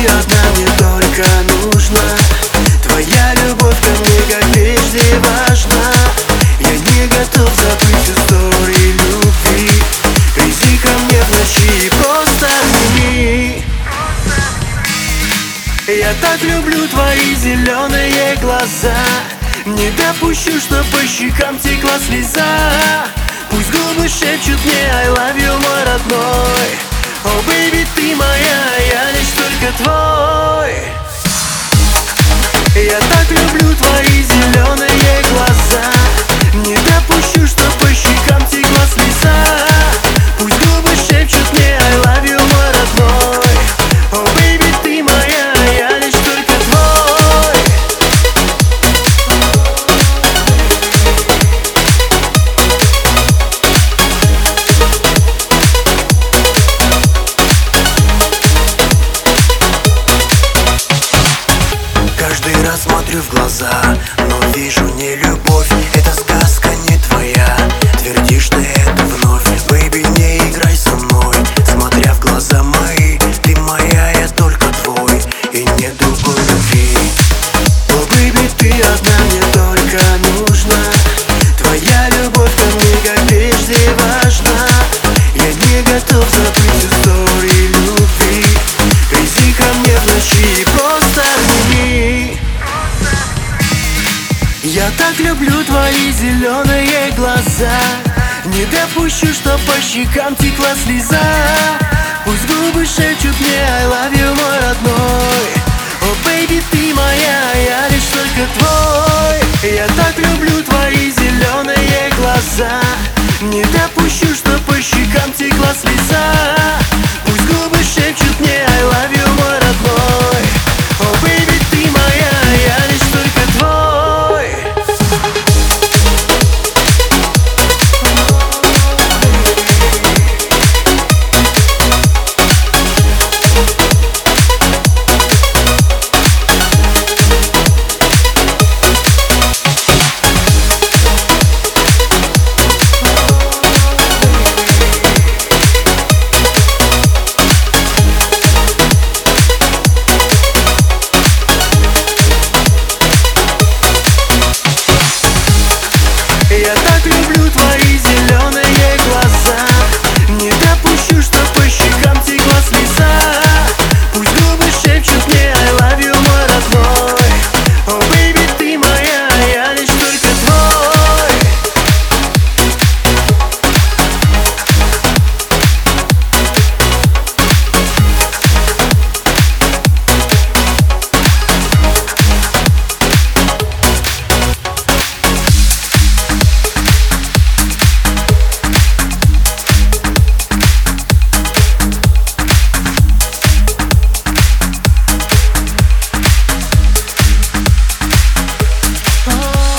ты одна мне только нужна. Твоя любовь ко мне как прежде важна. Я не готов забыть истории любви. Приди ко мне в ночи и просто обними. Я так люблю твои зеленые глаза. Не допущу, что по щекам текла слеза. Пусть губы шепчут мне I love you, мой родной. О, бэйби, ты моя, я лишь только твой. Я так люблю твои зеленые глаза. Не допущу, что по щекам текла слеза. Пусть губы шепчут мне I love you, мой родной. О, бэйби, ты моя, я лишь только твой. Каждый раз смотрю в глаза, но вижу не любовь. Это сказка не твоя, твердишь ты это вновь. Бэйби, не играй со мной, смотря в глаза мои. Ты моя, я только твой, и нет другой любви. О, бэйби, ты одна мне только нужна. Твоя любовь ко мне как прежде важна. Я не готов забыть истории любви. Приди ко мне в ночи и просто обними. Я так люблю твои зеленые глаза. Не допущу, что по щекам текла слеза. Пусть губы шепчут мне I love you, мой родной. О, бэйби, ты моя, я лишь только твой. Я так люблю твои зеленые глаза. Не допущу, что по щекам текла слеза.